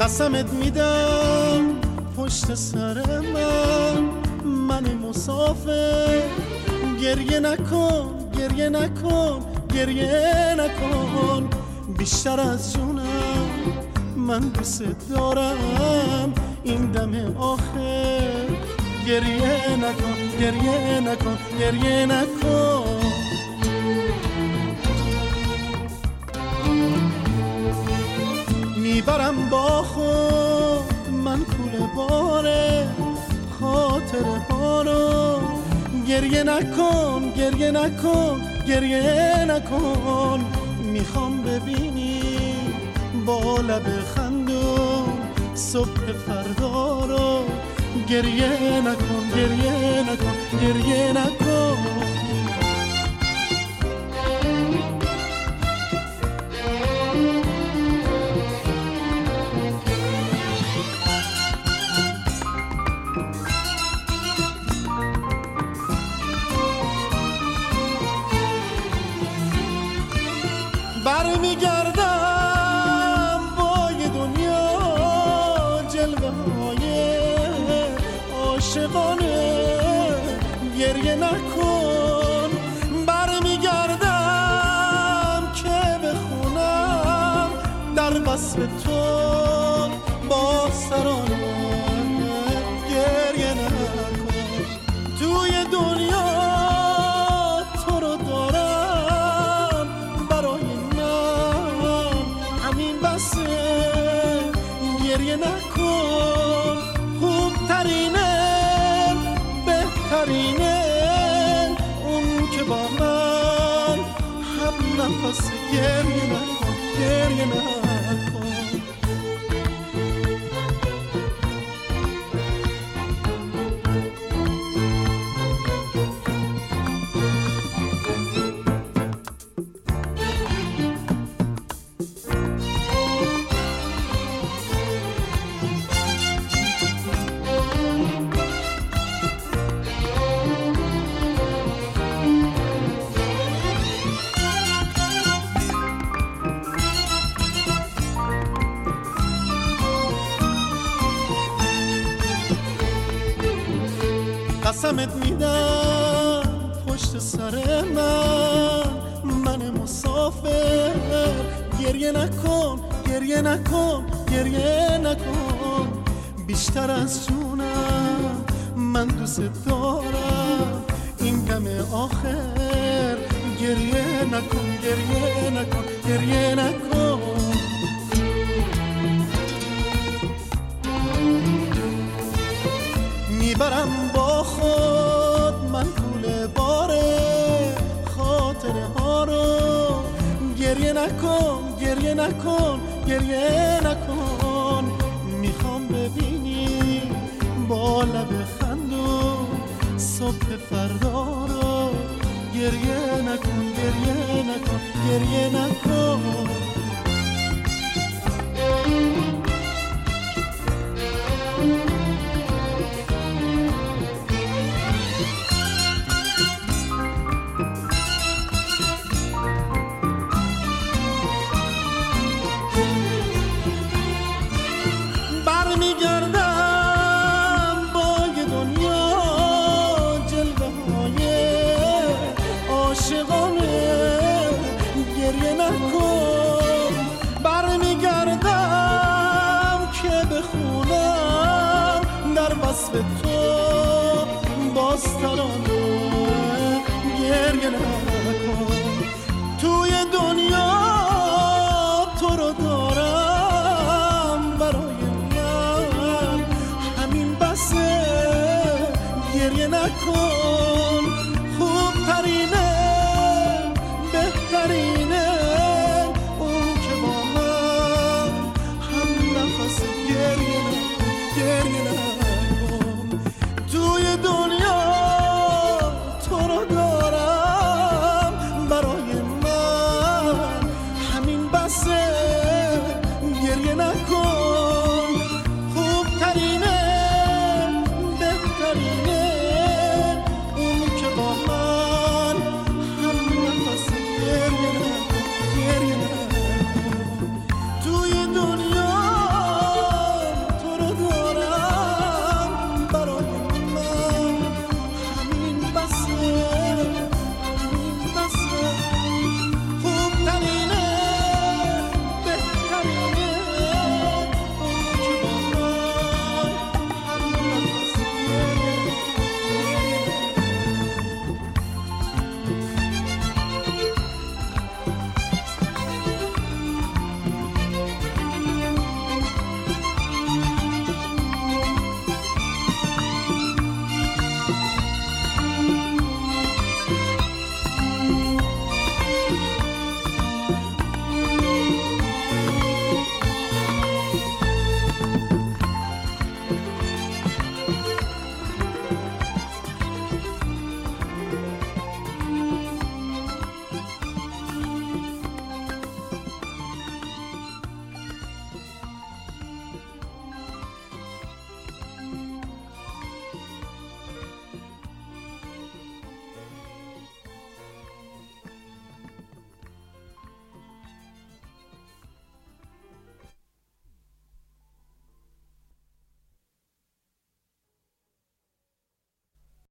قسمت میدم پشت سر من مسافر، گریه نکن گریه نکن گریه نکن، بیشتر از جونم من دوست دارم این دم آخر، گریه نکن گریه نکن گریه نکن. میبرم با خود من کوله باره خاطره ها رو، گریه نکن گریه نکن گریه نکن، میخوام ببینی با لب خندون صبح فردا رو، گریه نکن گریه نکن گریه نکن. برمیگردم با یه دنیا جلوه های عاشقانه، گریه نکن. برمیگردم که بخونم در وصف تو با سرانه، گریه نکن. توی دنیا تو رو دارم برای گریه نکن، خوبترینه بهترینه اون که با من هم نفس، گریه نکن گریه نکن. قسمت میدم پشت سر من مسافر، گریه نکن گریه نکن گریه نکن، بیشتر از جونم من دوست دارم این دم آخر، گریه نکن گریه نکن گریه نکن. میبرم با خود من کوله باره خاطره ها رو، گریه نکن گریه نکن گریه نکن، میخوام ببینی با لب خندون صبح فردا رو، گریه نکن گریه نکن گریه نکن. برمیگردم با یه دنیا جلوه های عاشقانه، گریه نکن. برمیگردم که بخونم در وصف تو باز ترانه، گریه نکن.